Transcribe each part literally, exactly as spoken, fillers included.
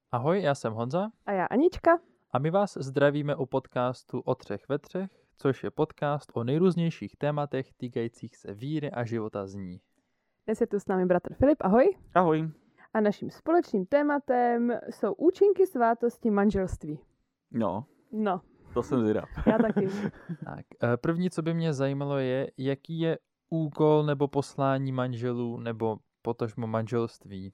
Ahoj, já jsem Honza A já Anička. a my vás zdravíme u podcastu O třech ve třech, což je podcast o nejrůznějších tématech týkajících se víry a života z ní. Dnes je tu s námi bratr Filip, ahoj. Ahoj. A naším společným tématem jsou účinky svátosti manželství. No, No, to jsem zvědav. já taky. Tak, eh, první, co by mě zajímalo, je, jaký je úkol nebo poslání manželů nebo potažmo manželství.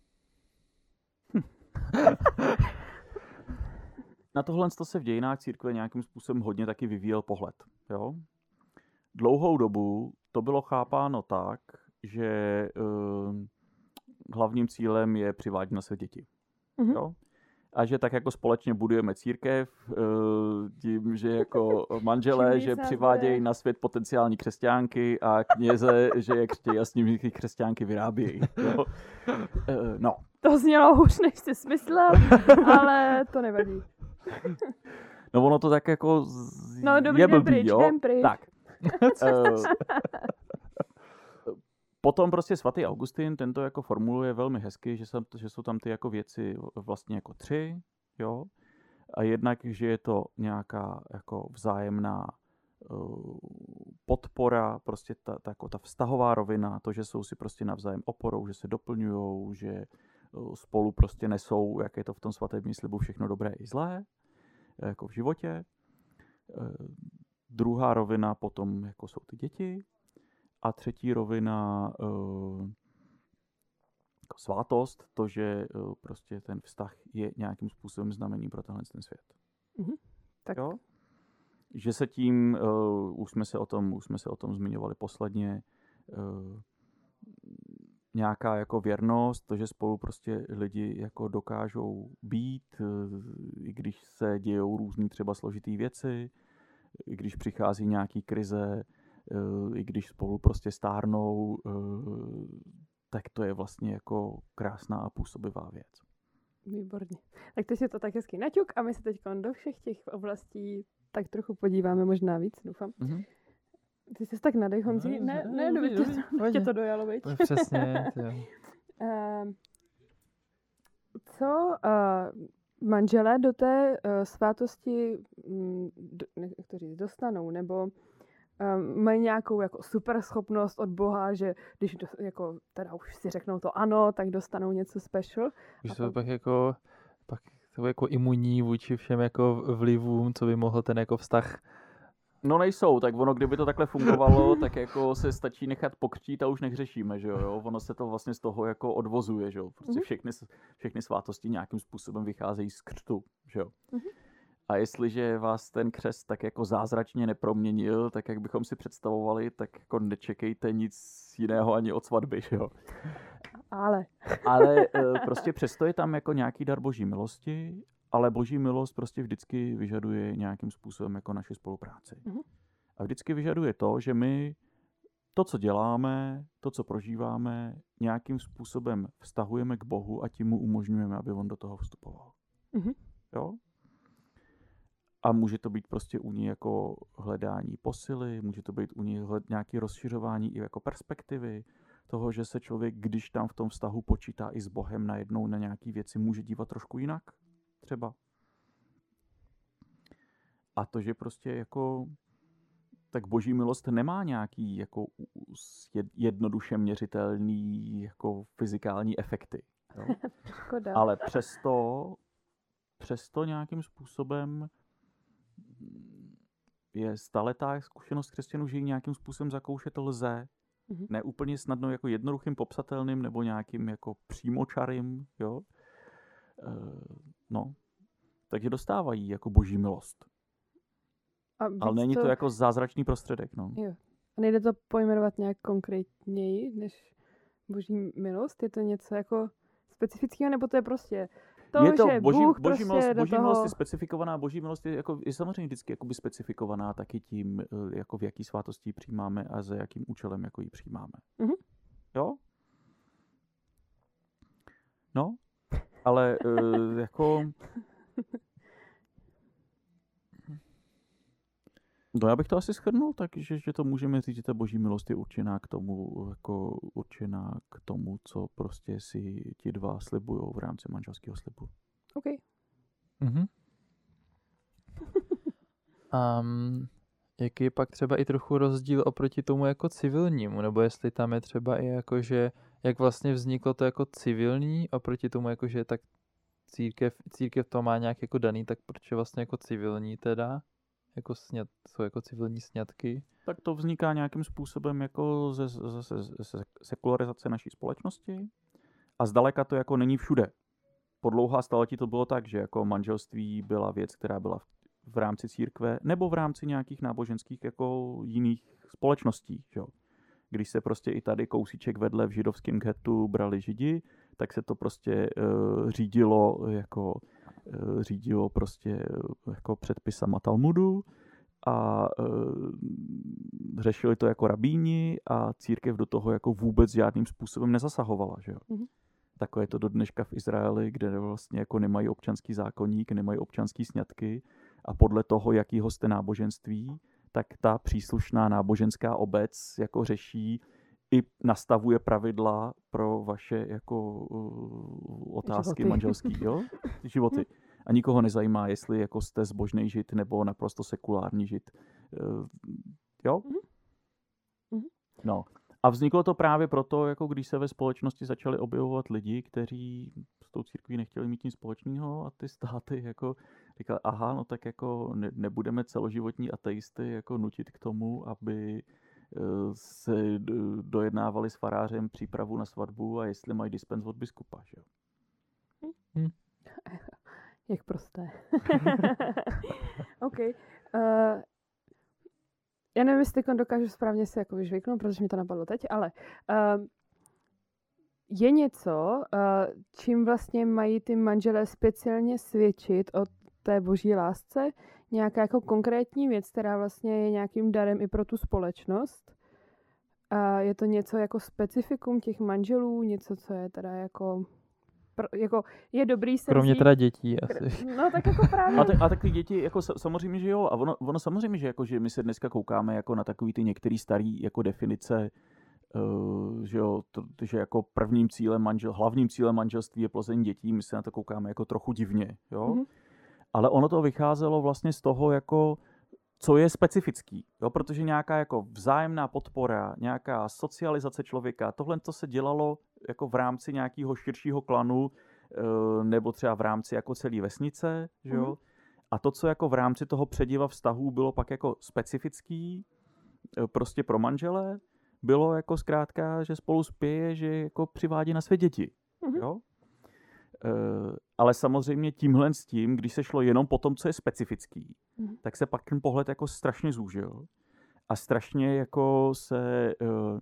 Na tohle to se v dějinách církve nějakým způsobem hodně taky vyvíjel pohled. Jo? Dlouhou dobu to bylo chápáno tak, že uh, hlavním cílem je přivádět na svět děti. Mhm. Jo? A že tak jako společně budujeme církev, uh, tím, že jako manželé, Čím že víc nás přivádějí bude. na svět potenciální křesťánky a kněze, že je křtějí a s nimi ty křesťánky vyrábějí. Jo? Uh, no. To znělo hůř, než jsi myslel, ale to nevadí. No ono to tak jako z... No dobrý, je jdem blbý, pryč, jo? jdem pryč. Tak. Eh, Potom prostě svatý Augustin, ten to jako formuluje velmi hezky, že, jsem, že jsou tam ty jako věci vlastně jako tři, jo? A jednak, že je to nějaká jako vzájemná uh, podpora, prostě ta, ta, jako ta vztahová rovina, to, že jsou si prostě navzájem oporou, že se doplňujou, že uh, spolu prostě nesou, jak je to v tom svatebním slibu, všechno dobré i zlé, jako v životě. Uh, druhá rovina potom jako jsou ty děti. A třetí rovina uh, jako svátost, to, že uh, prostě ten vztah je nějakým způsobem znamením pro tenhle ten svět. Mhm. Tak Jo? Že se tím, uh, už, jsme se o tom, už jsme se o tom zmiňovali posledně, uh, nějaká jako věrnost, to, že spolu prostě lidi jako dokážou být, uh, i když se dějou různý třeba složitý věci, i když přichází nějaký krize, Uh, i když spolu prostě stárnou, uh, tak to je vlastně jako krásná a působivá věc. výborně. Tak to si to tak hezky naťuk a my se teď do všech těch oblastí tak trochu podíváme, možná víc, doufám. Mm-hmm. Ty jsi tak nadech, Honzi? No, Ne, no, ne, dobrý, ne, dobrý, tě, pojď. tě to dojalo, viď? No, přesně, jo. Ehm, Co uh, manželé do té uh, svátosti mm, do, ne, jak to říct, dostanou, nebo um, mají nějakou jako super schopnost od Boha, že když do, jako, teda už si řeknou to ano, tak dostanou něco special. Už A jsou to- pak jako, pak jsou jako imunní vůči všem jako vlivům, co by mohl ten jako vztah. No nejsou, tak ono, kdyby to takhle fungovalo, tak jako se stačí nechat pokřtít a už nehřešíme, že jo, jo? Ono se to vlastně z toho jako odvozuje, že jo, prostě Mhm. všechny, všechny svátosti nějakým způsobem vycházejí z křtu, že jo. Mhm. A jestliže vás ten křest tak jako zázračně neproměnil, tak jak bychom si představovali, tak jako nečekejte nic jiného ani od svatby, že jo. Ale Ale eh, prostě přesto je tam jako nějaký dar boží milosti, ale boží milost prostě vždycky vyžaduje nějakým způsobem jako naši spolupráci. Mhm. A vždycky vyžaduje to, že my to, co děláme, to, co prožíváme, nějakým způsobem vztahujeme k Bohu a tím mu umožňujeme, aby on do toho vstupoval. Mhm. Jo? A může to být prostě u ní jako hledání posily, může to být u ní hled, nějaké rozšiřování i jako perspektivy toho, že se člověk, když tam v tom vztahu počítá i s Bohem, najednou na nějaké věci může dívat trošku jinak, třeba. A to, že prostě jako tak boží milost nemá nějaký jako jednoduše měřitelný jako fyzikální efekty. Jo? škoda. Ale přesto, přesto nějakým způsobem je staletá zkušenost křesťanů, že ji nějakým způsobem zakoušet lze. Mhm. Ne úplně snadno jako jednoduchým popsatelným nebo nějakým jako přímočarým, jo. E, no. Takže dostávají jako boží milost. A Ale víc není to jako zázračný prostředek, no. Jo. A nejde to pojmenovat nějak konkrétněji než boží milost? Je to něco jako specifického, nebo to je prostě to, je to že boží, Bůh boží, prostě milost, do boží toho... milost je specifikovaná, boží milost je, jako, je samozřejmě vždycky jakoby specifikovaná taky tím, jako v jaký svátosti ji přijímáme a za jakým účelem jako ji přijímáme. Mhm. Jo? No, ale uh, jako... No já bych to asi shrnul tak, že, že to můžeme říct, že ta boží milost je určená k tomu, jako určená k tomu, co prostě si ti dva slibujou v rámci manželského slibu. OK. Mhm. Um, jaký je pak třeba i trochu rozdíl oproti tomu jako civilnímu, nebo jestli tam je třeba i jako, že jak vlastně vzniklo to jako civilní oproti tomu jako, že tak církev, církev to má nějak jako daný, tak proč je vlastně jako civilní teda? Jako sňat, jsou jako civilní sňatky? Tak to vzniká nějakým způsobem jako ze, ze, ze, ze sekularizace naší společnosti a zdaleka to jako není všude. Po dlouhá staletí to bylo tak, že jako manželství byla věc, která byla v, v rámci církve nebo v rámci nějakých náboženských jako jiných společností. Že? Když se prostě i tady kousíček vedle v židovském ghettu brali židi, tak se to prostě uh, řídilo jako uh, řídilo prostě uh, jako předpisama Talmudu a uh, řešili to jako rabíni a církev do toho jako vůbec žádným způsobem nezasahovala, že jo. Mhm. Takové je to do dneška v Izraeli, kde vlastně jako nemají občanský zákoník, nemají občanský sňatky a podle toho, jakýho jste náboženství, tak ta příslušná náboženská obec jako řeší i nastavuje pravidla pro vaše jako uh, otázky Životy. manželský, jo? Životy. A nikoho nezajímá, jestli jako jste zbožný žid nebo naprosto sekulární žid. Uh, jo? Mhm. No. A vzniklo to právě proto, jako když se ve společnosti začali objevovat lidi, kteří s tou církví nechtěli mít nic společného a ty státy jako říkali, aha, no tak jako ne, nebudeme celoživotní ateisty jako nutit k tomu, aby se dojednávali s farářem přípravu na svatbu a jestli mají dispens od biskupa, že jo. Hm. Jak prosté. OK. Uh, já nevím, jestli teď dokážu správně si jako vyžvyknout, protože mi to napadlo teď, ale uh, je něco, uh, čím vlastně mají ty manželé speciálně svědčit o té boží lásce, nějaká jako konkrétní věc, která vlastně je nějakým darem i pro tu společnost. A je to něco jako specifikum těch manželů, něco, co je teda jako, pro, jako je dobrý se Kromě vzít... teda dětí asi. No tak jako právě... A, te, a tak ty děti, jako samozřejmě, že jo, a ono, ono samozřejmě, že, jako, že my se dneska koukáme jako na takový ty některý starý jako definice, uh, že jo, to, že jako prvním cílem manžel, hlavním cílem manželství je plození dětí, my se na to koukáme jako trochu divně, jo. Mm-hmm. Ale ono to vycházelo vlastně z toho, jako, co je specifický, jo? Protože nějaká jako vzájemná podpora, nějaká socializace člověka, tohle to se dělalo jako v rámci nějakého širšího klanu nebo třeba v rámci jako celé vesnice, že jo? Mm-hmm. A to, co jako v rámci toho přediva vztahů bylo pak jako specifický prostě pro manžele, bylo jako zkrátka, že spolu spěje, že jako přivádí na svět děti, mm-hmm. jo? Uh, ale samozřejmě tímhle s tím, když se šlo jenom po tom, co je specifický, mm. tak se pak ten pohled jako strašně zúžil a strašně jako se uh,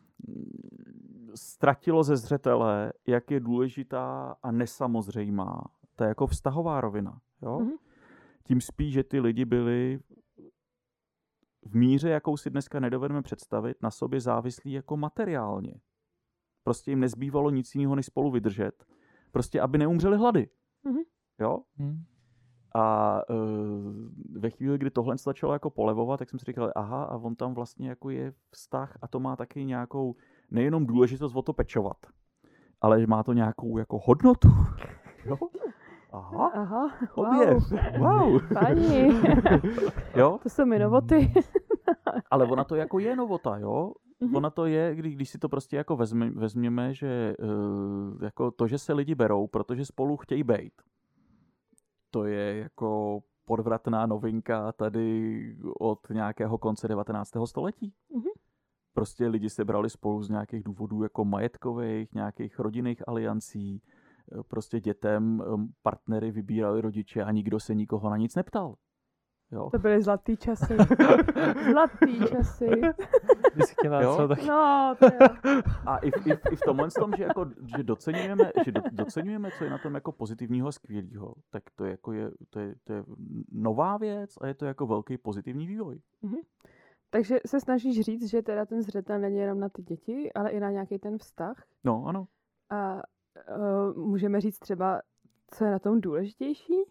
ztratilo ze zřetele, jak je důležitá a nesamozřejmá ta jako vztahová rovina. Jo? Mm. Tím spíš, že ty lidi byli v míře, jakou si dneska nedovedeme představit, na sobě závislí jako materiálně. Prostě jim nezbývalo nic jiného, než spolu vydržet. Prostě, aby neumřeli hlady. Mm-hmm. Jo? Mm. A uh, ve chvíli, kdy tohle začalo jako polevovat, tak jsem si říkal, aha, a on tam vlastně jako je vztah a to má taky nějakou, nejenom důležitost o to pečovat, ale má to nějakou jako hodnotu. Jo? Aha, aha, objev. Wow. wow. Pani. Jo? To jsou mi novoty. Ale ona to jako je novota, jo? Mm-hmm. Ona to je, kdy, když si to prostě jako vezme, vezměme, že uh, jako to, že se lidi berou, protože spolu chtějí bejt, to je jako podvratná novinka tady od nějakého konce devatenáctého století. Mm-hmm. Prostě lidi se brali spolu z nějakých důvodů jako majetkových, nějakých rodinných aliancí, prostě dětem partnery vybírali rodiče a nikdo se nikoho na nic neptal. Jo? To byly zlatý časy. Zlatý časy. Ty jsi chtěla co tak? No, to jo. A i v, i, v, i v tomhle tom, že, jako, že, doceňujeme, že do, doceňujeme, co je na tom jako pozitivního a skvělého, tak to je, jako je, to, je, to je nová věc a je to jako velký pozitivní vývoj. Mm-hmm. Takže se snažíš říct, že teda ten zřetel není jenom na ty děti, ale i na nějaký ten vztah? No, ano. A uh, můžeme říct třeba, co je na tom důležitější?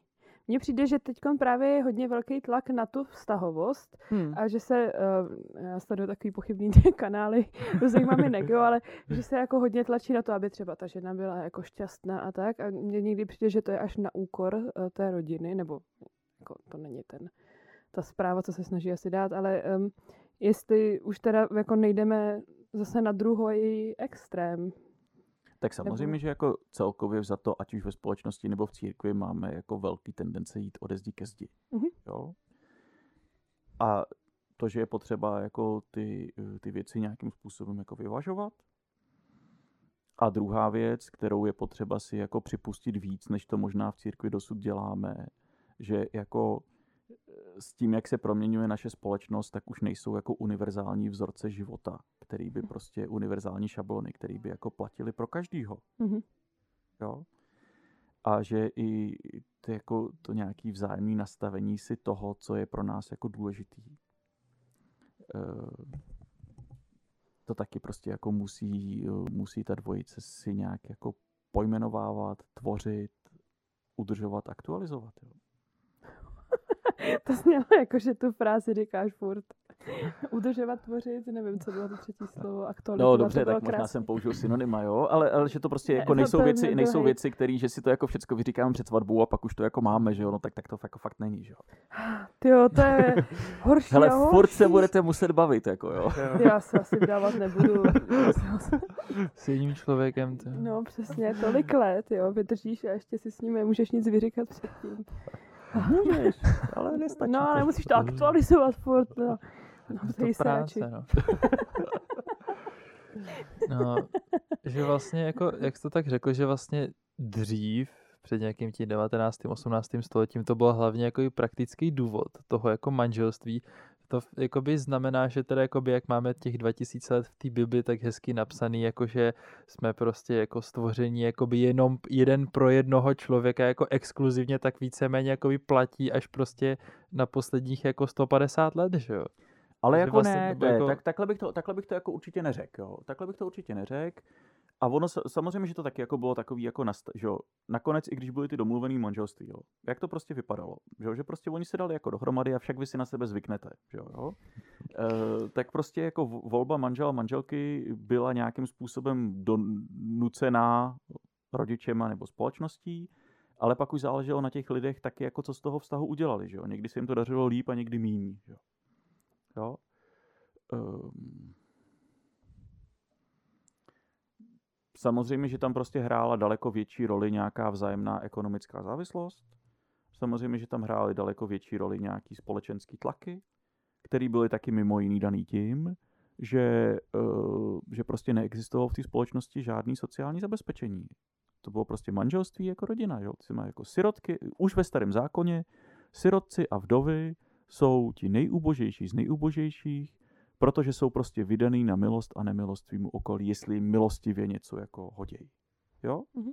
Mně přijde, že teď právě je hodně velký tlak na tu vztahovost Hmm. a že se, uh, já sleduju takový pochybný ty kanály, různých maminek, jo, ale že se jako hodně tlačí na to, aby třeba ta žena byla jako šťastná a tak. A mně někdy přijde, že to je až na úkor uh, té rodiny, nebo jako to není ten, ta zpráva, co se snaží asi dát, ale um, jestli už teda jako nejdeme zase na druhý extrém. Tak samozřejmě, Nebo... že jako celkově vzato, ať už ve společnosti nebo v církvi, máme jako velký tendence jít ode zdi ke zdi. Mm-hmm. Jo? A to, že je potřeba jako ty, ty věci nějakým způsobem jako vyvažovat. A druhá věc, kterou je potřeba si jako připustit víc, než to možná v církvi dosud děláme, že jako s tím, jak se proměňuje naše společnost, tak už nejsou jako univerzální vzorce života, který by prostě univerzální šablony, který by jako platili pro každýho. Mm-hmm. Jo? A že i to, jako to nějaký vzájemné nastavení si toho, co je pro nás jako důležitý, to taky prostě jako musí, musí ta dvojice si nějak jako pojmenovávat, tvořit, udržovat, aktualizovat. Jo? To znělo jako, že tu frázi říkáš furt. Udržovat, tvořit, nevím, co bylo to třetí slovo, aktualizovat. No dobře, tak krásný. možná jsem použil synonyma, jo, ale, ale že to prostě jako Ne, nejsou to věci, nebyl nejsou hejt. věci, které, že si to jako všecko vyříkáme před svatbou a pak už to jako máme, že jo, no tak, tak to jako fakt není, že jo. Tyjo, to je horší Hele, a horší. furt se budete muset bavit, jako jo. Já se asi dávat nebudu. S jedním člověkem. To... No přesně, tolik let, jo, vydržíš a ještě si s ním nemůžeš nic vyříkat předtím. Můžeš, ale nestačí. No, ale musíš to aktualizovat furt, no. No, Je ptej to se radši. práce, no. No, že vlastně jako, jak jsi to tak řekl, že vlastně dřív, před nějakým tím devatenáctým osmnáctým stoletím, to byl hlavně jako i praktický důvod toho jako manželství. To jakoby znamená, že teda jakoby, jak máme těch dva tisíce let v té Bibli tak hezky napsaný, jakože jsme prostě jako stvoření jakoby jenom jeden pro jednoho člověka jako exkluzivně, tak víceméně jakoby platí až prostě na posledních jako sto padesát let, že jo? Ale Že jako vlastně ne, to ne jako- tak, takhle, bych to, takhle bych to jako určitě neřekl, jo. Takhle bych to určitě neřekl. A ono sa- samozřejmě, že to taky jako bylo takový jako nast- že jo. Nakonec, i když byly ty domluvený manželství, jo. Jak to prostě vypadalo, že jo? Že prostě oni se dali jako dohromady a však vy si na sebe zvyknete, že jo. jo? E, tak prostě jako vo- volba manžela a manželky byla nějakým způsobem donucená rodičema nebo společností, ale pak už záleželo na těch lidech taky, jako co z toho vztahu udělali, že jo. Někdy se jim to dařilo líp a někdy míň, že jo. Jo? Um, samozřejmě, že tam prostě hrála daleko větší roli nějaká vzájemná ekonomická závislost. Samozřejmě, že tam hrály daleko větší roli nějaký společenský tlaky, které byly taky mimo jiný daný tím, že, uh, že prostě neexistovalo v té společnosti žádný sociální zabezpečení. To bylo prostě manželství jako rodina. Jo? Ty má jako sirotky, už ve starém zákoně, sirotci a vdovy jsou ti nejubožejší z nejubožejších, protože jsou prostě vydaný na milost a nemilost tvýmu okolí, jestli jim milostivě něco jako hodějí. Jo? Mhm.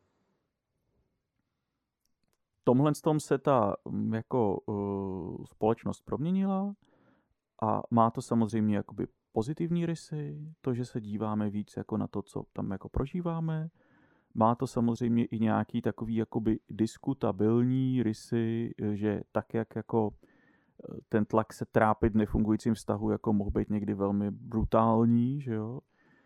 V tomhle tom se ta mm, jako uh, společnost proměnila a má to samozřejmě jakoby pozitivní rysy, to, že se díváme víc jako na to, co tam jako prožíváme. Má to samozřejmě i nějaký takový jakoby diskutabilní rysy, že tak, jak jako ten tlak se trápit v nefungujícím vztahu jako mohl být někdy velmi brutální, že jo.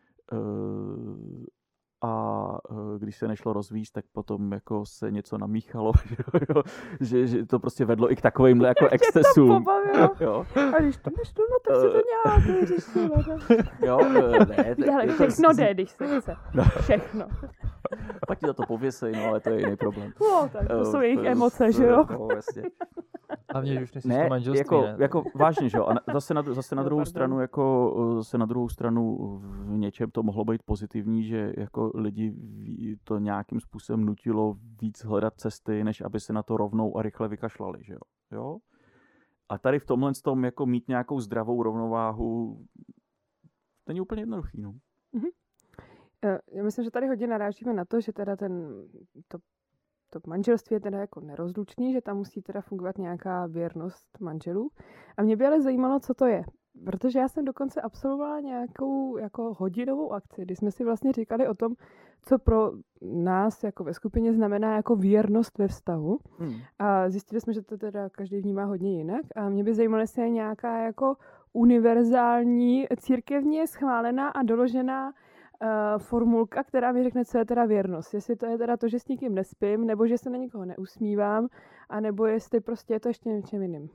A když se nešlo rozvíst, tak potom jako se něco namíchalo, že, jo? že, že to prostě vedlo i k takovýmhle jako excesům. Jo. A když to nešlo, no tak se to nějak vyřešilo. Jo, ne. Ale jako všechno z- jde, když se chce. No. Všechno. Pak ti za to pověsej, no, ale to je jiný problém. No, tak to Eh, jsou jejich to- emoce, že jo? No, jasně. Hlavně, že už nejsi to Ne, manželství, jako, ne? jako vážně, že jo. A na- zase na, zase na Jo, druhou pardon. stranu, jako zase na druhou stranu v něčem to mohlo být pozitivní, že jako lidi ví- to nějakým způsobem nutilo víc hledat cesty, než aby se na to rovnou a rychle vykašlali, že jo. jo? A tady v tomhle tom jako mít nějakou zdravou rovnováhu, to není úplně jednoduchý, no. Eh, Já myslím, že tady hodně narážíme na to, že teda ten, to, to manželství je teda jako nerozlučný, že tam musí teda fungovat nějaká věrnost manželů. A mě by ale zajímalo, co to je. Protože já jsem dokonce absolvovala nějakou jako hodinovou akci, kdy jsme si vlastně říkali o tom, co pro nás jako ve skupině znamená jako věrnost ve vztahu. Hmm. A zjistili jsme, že to teda každý vnímá hodně jinak. A mě by zajímalo, jestli je nějaká jako univerzální církevně schválená a doložená uh, formulka, která mi řekne, co je teda věrnost. Jestli to je teda to, že s nikým nespím, nebo že se na nikoho neusmívám, anebo jestli prostě je to ještě něčem jiným.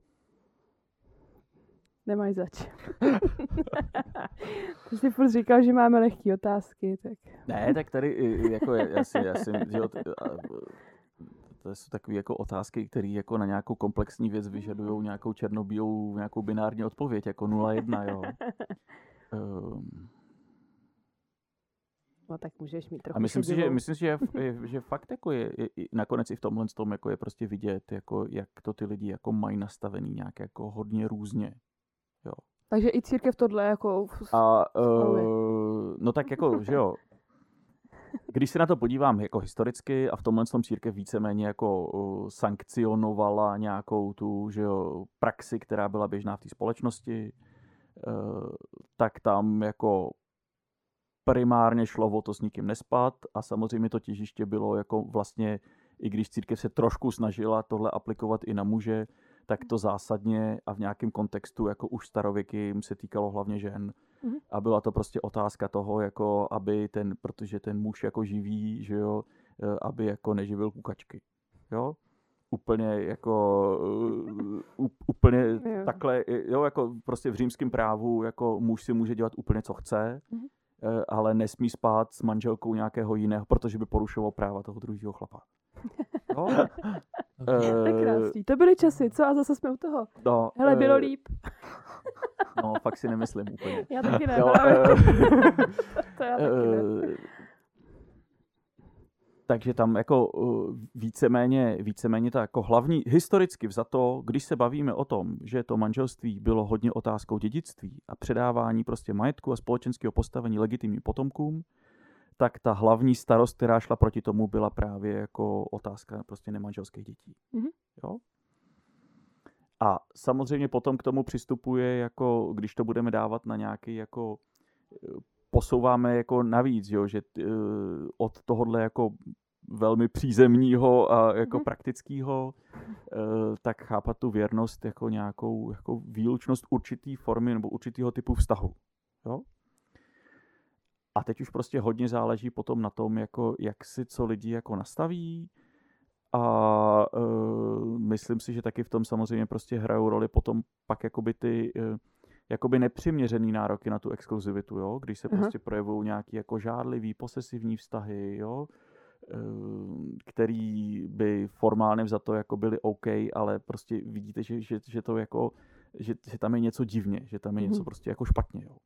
Nemáš zač. Ty jsi furt říkal, že máme lehké otázky, tak... Ne, tak tady jako asi, asi že jo, to jsou takové jako otázky, které jako na nějakou komplexní věc vyžadují nějakou černobílou, nějakou binární odpověď, jako nula jedna, jo. Um. No tak můžeš mít trochu A myslím si, že, šedivou. myslím si, že, je, že fakt jako je, je, nakonec i v tomhle tom jako je prostě vidět, jako, jak to ty lidi jako mají nastavený nějak jako hodně různě. Jo. Takže i církev tohle jako... A uh, no tak jako, že jo, když se na to podívám jako historicky a v tomhle tom církev víceméně jako uh, sankcionovala nějakou tu, že jo, praxi, která byla běžná v té společnosti, uh, tak tam jako primárně šlo o to s nikým nespat a samozřejmě to těžiště bylo jako vlastně, i když církev se trošku snažila tohle aplikovat i na muže, tak to zásadně a v nějakém kontextu jako už starověkým se týkalo hlavně žen. Mm-hmm. A byla to prostě otázka toho, jako aby ten, protože ten muž jako živí, že jo, aby jako neživil kukačky. Jo? Úplně jako uh, úplně jo. Takhle, jo, jako prostě v římském právu jako muž si může dělat úplně co chce, mm-hmm. ale nesmí spát s manželkou nějakého jiného, protože by porušoval práva toho druhého chlapa. No? To je krásný. To byly časy, co? A zase jsme u toho. No, hele, bylo líp. No, fakt si nemyslím úplně. Já taky ne. Jo, to já taky ne. Takže tam jako víceméně, víceméně to jako hlavní, historicky vzato, když se bavíme o tom, že to manželství bylo hodně otázkou dědictví a předávání prostě majetku a společenského postavení legitimním potomkům, tak ta hlavní starost, která šla proti tomu, byla právě jako otázka prostě nemanželských dětí. Mm-hmm. Jo? A samozřejmě potom k tomu přistupuje, jako když to budeme dávat na nějaký, jako posouváme jako navíc, jo, že uh, od tohohle jako velmi přízemního a jako mm-hmm. praktického, uh, tak chápat tu věrnost jako nějakou jako výlučnost určitý formy nebo určitého typu vztahu. Jo? A teď už prostě hodně záleží potom na tom, jako, jak si co lidi jako nastaví. A uh, myslím si, že taky v tom samozřejmě prostě hrajou roli potom pak jakoby ty uh, jakoby nepřiměřený nároky na tu exkluzivitu, jo? Když se uh-huh. prostě projevují nějaký jako žádlivý, posesivní vztahy, jo? Uh, který by formálně vzato jako byly OK, ale prostě vidíte, že, že, že to jako, že, že tam je něco divně, že tam je uh-huh. něco prostě jako špatně, jo?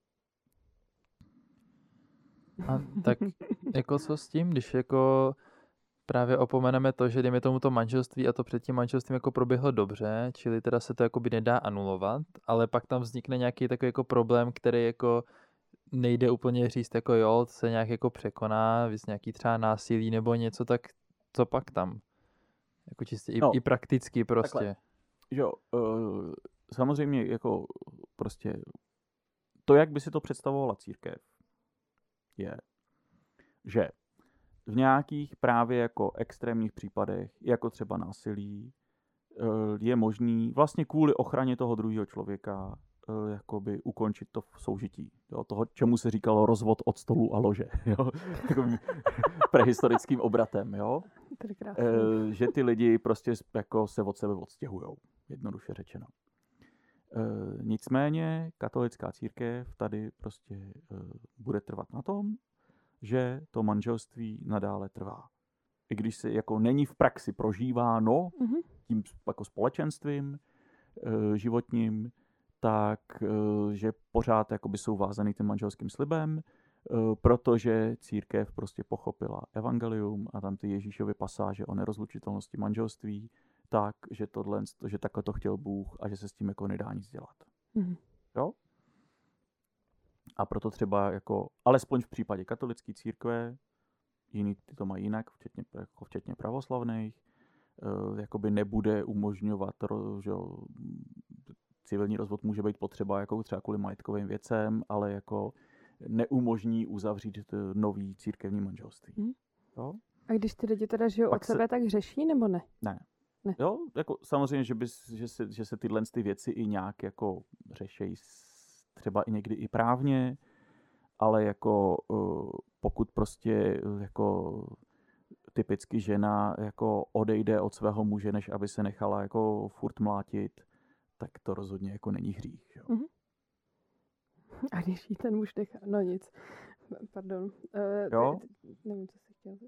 A tak jako co s tím, když jako právě opomeneme to, že dejme tomu to manželství a to před tím manželstvím jako proběhlo dobře, čili teda se to jakoby nedá anulovat, ale pak tam vznikne nějaký takový jako problém, který jako nejde úplně říct jako jo, se nějak jako překoná, víc nějaký třeba násilí nebo něco, tak co pak tam? Jako čistě i, no, i prakticky prostě. Takhle. Jo, uh, samozřejmě jako prostě to, jak by si to představovala církev, je, že v nějakých právě jako extrémních případech, jako třeba násilí, je možný vlastně kvůli ochraně toho druhého člověka jakoby ukončit to soužití. Jo, toho, čemu se říkalo rozvod od stolu a lože. Jo? Takovým prehistorickým obratem. Jo? E, že ty lidi prostě jako se od sebe odstěhujou. Jednoduše řečeno. E, nicméně katolická církev tady prostě e, bude trvat na tom, že to manželství nadále trvá. I když se jako není v praxi prožíváno mm-hmm. tím jako společenstvím e, životním, tak e, že pořád jakoby jsou vázaný tím manželským slibem, e, protože církev prostě pochopila evangelium a tam ty Ježíšovy pasáže o nerozlučitelnosti manželství, tak, že tohle, že takhle to chtěl Bůh a že se s tím jako nedá nic dělat. Mm-hmm. Jo? A proto třeba jako, alespoň v případě katolické církve, jiný ty to mají jinak, včetně, jako včetně pravoslavných, uh, jakoby nebude umožňovat, že civilní rozvod může být potřeba jako třeba kvůli majetkovým věcem, ale jako neumožní uzavřít nový církevní manželství. Mm. Jo? A když ty lidi teda žijou Pak od se- sebe, tak řeší nebo ne? Ne. Ne. Jo, jako samozřejmě, že, bys, že, se, že se tyhle ty věci i nějak jako řešejí s- třeba i někdy i právně, ale jako uh, pokud prostě uh, jako typicky žena jako odejde od svého muže, než aby se nechala jako furt mlátit, tak to rozhodně jako není hřích. Jo. Mhm. A když jí ten muž nechá, no nic, pardon. Uh, Jo? Ty, ty, nevím, co jsi chtěl.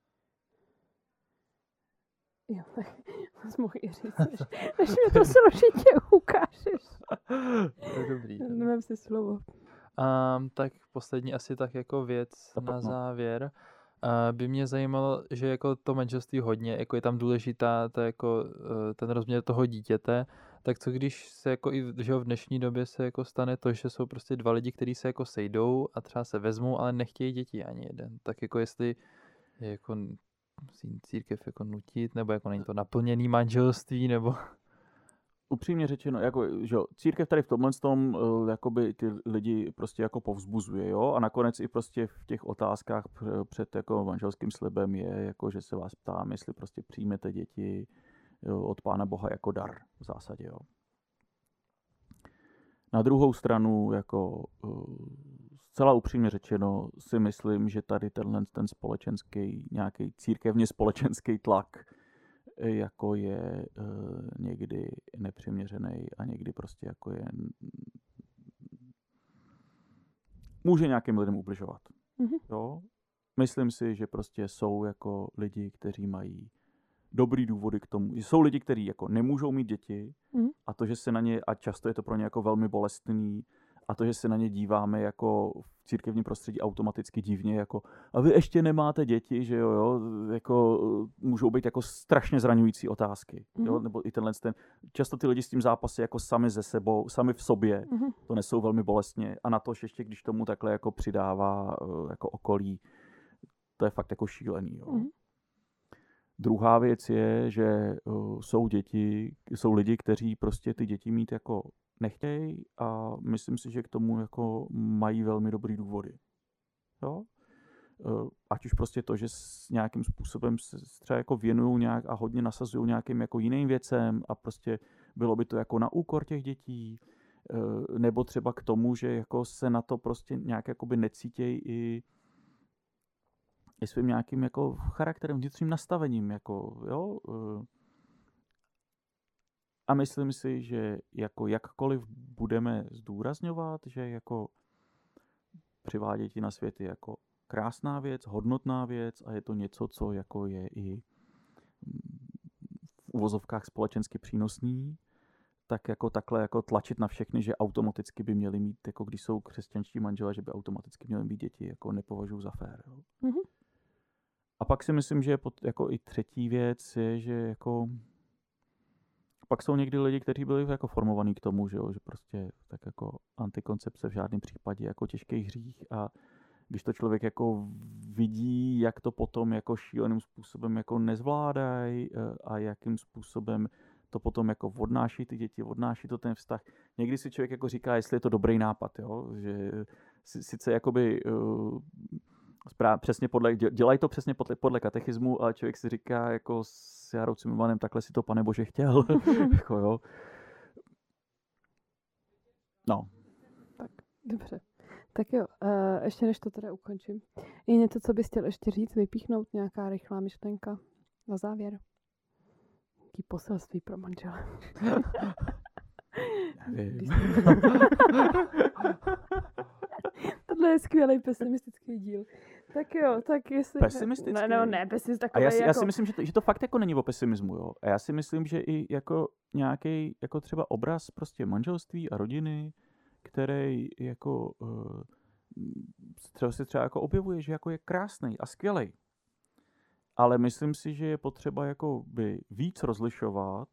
Jo, tak moc mohl i říct, než, než mi to složitě ukážeš. To je dobrý. Nevím si slovo. Um, tak poslední asi tak jako věc To na pojďme. závěr. Uh, by mě zajímalo, že jako to manželství hodně, jako je tam důležitá ta jako, uh, ten rozměr toho dítěte, tak co když se jako i že jo, v dnešní době se jako stane to, že jsou prostě dva lidi, kteří se jako sejdou a třeba se vezmou, ale nechtějí děti ani jeden. Tak jako jestli je jako musí církev jako nutit, nebo jako není to naplněný manželství, nebo... Upřímně řečeno, jako, že jo, církev tady v tomhle tom, uh, jakoby ty lidi prostě jako povzbuzuje, jo, a nakonec i prostě v těch otázkách pr- před jako manželským slibem je, jako, že se vás ptám, jestli prostě přijmete děti, jo, od Pána Boha jako dar v zásadě, jo. Na druhou stranu, jako uh, zcela upřímně řečeno, si myslím, že tady tenhle ten společenský, nějaký církevně společenský tlak jako je uh, někdy nepřiměřený a někdy prostě jako je může nějakým lidem ubližovat. Mhm. Jo? Myslím si, že prostě jsou jako lidi, kteří mají dobrý důvody k tomu. Jsou lidi, kteří jako nemůžou mít děti Mhm. a to, že se na ně, a často je to pro ně jako velmi bolestný, a to, že se na ně díváme jako v církevním prostředí automaticky divně, jako a vy ještě nemáte děti, že jo, jo, jako můžou být jako strašně zraňující otázky, jo, Mhm. nebo i tenhle ten, často ty lidi s tím zápasy jako sami ze sebou, sami v sobě, Mhm. to nesou velmi bolestně a na to ještě, když tomu takhle jako přidává eh, jako okolí, to je fakt jako šílený, jo. Mhm. Druhá věc je, že uh, jsou děti, jsou lidi, kteří prostě ty děti mít jako nechtějí a myslím si, že k tomu jako mají velmi dobrý důvody. Jo? Uh, ať už prostě to, že s nějakým způsobem se třeba jako věnují nějak a hodně nasazují nějakým jako jiným věcem a prostě bylo by to jako na úkor těch dětí, uh, nebo třeba k tomu, že jako se na to prostě nějak jakoby necítějí i i svým nějakým jako charakterem, vnitřním nastavením, jako, jo. A myslím si, že jako jakkoliv budeme zdůrazňovat, že jako přivádět děti na svět je jako krásná věc, hodnotná věc a je to něco, co jako je i v uvozovkách společensky přínosný, tak jako takhle jako tlačit na všechny, že automaticky by měli mít, jako když jsou křesťanští manželé, že by automaticky měli mít děti, jako nepovažuji za fér. Jo. Mhm. A pak si myslím, že pod, jako i třetí věc je, že jako pak jsou někdy lidi, kteří byli jako formovaní k tomu, že, jo, že prostě tak jako antikoncepce v žádném případě jako těžký hřích a když to člověk jako vidí, jak to potom jako šíleným způsobem jako nezvládají a jakým způsobem to potom jako odnáší ty děti, odnáší to ten vztah. Někdy si člověk jako říká, jestli je to dobrý nápad, jo, že sice jakoby uh, Správně, přesně podle, dělají to přesně podle, podle katechismu, ale člověk si říká jako s Jarou Cimrmanem, takhle si to Pane Bože chtěl. jako, jo. No. Tak, dobře. Tak jo, uh, ještě než to teda ukončím. Je něco, co bys chtěl ještě říct, vypíchnout, nějaká rychlá myšlenka na závěr? Jaký poselství pro manžele? Nevím. Tohle je skvělý pesimistický díl. Tak jo, tak jestli... Pesimistický? Ne, no, ne, pesimist A takový já si, jako... já si myslím, že to, že to fakt jako není o pesimismu, jo. A já si myslím, že i jako nějaký jako třeba obraz prostě manželství a rodiny, který jako uh, třeba si třeba jako objevuje, že jako je krásný a skvělej. Ale myslím si, že je potřeba jako by víc rozlišovat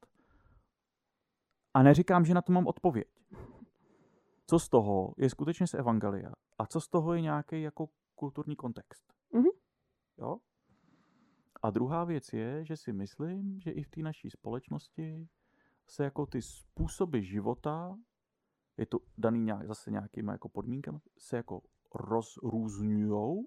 a neříkám, že na to mám odpověď. Co z toho je skutečně z evangelia a co z toho je nějaký jako kulturní kontext. Mhm. Jo? A druhá věc je, že si myslím, že i v té naší společnosti se jako ty způsoby života, je to daný nějak, zase nějakýma jako podmínkami, se jako rozrůzňujou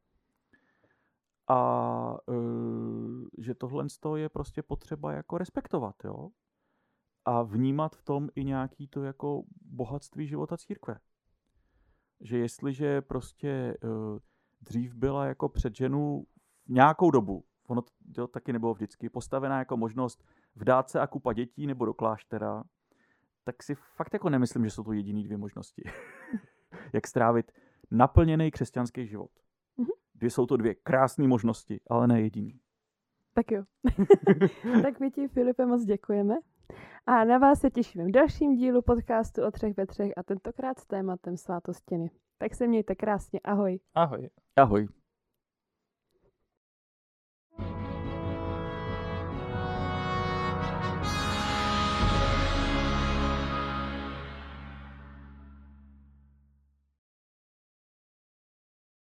a e, že tohle je prostě potřeba jako respektovat, jo? A vnímat v tom i nějaký to jako bohatství života církve. Že jestliže prostě e, dřív byla jako před ženu nějakou dobu, ono to taky nebylo vždycky, postavená jako možnost vdát se a kupat dětí nebo do kláštera, tak si fakt jako nemyslím, že jsou to jediný dvě možnosti. Jak strávit naplněný křesťanský život. Dvě jsou to dvě krásné možnosti, ale ne jediný. Tak jo. Tak my ti, Filipe, moc děkujeme. A na vás se těšíme v dalším dílu podcastu o třech ve třech a tentokrát s tématem svátostiny. Tak se mějte krásně. Ahoj. Ahoj. Ahoj.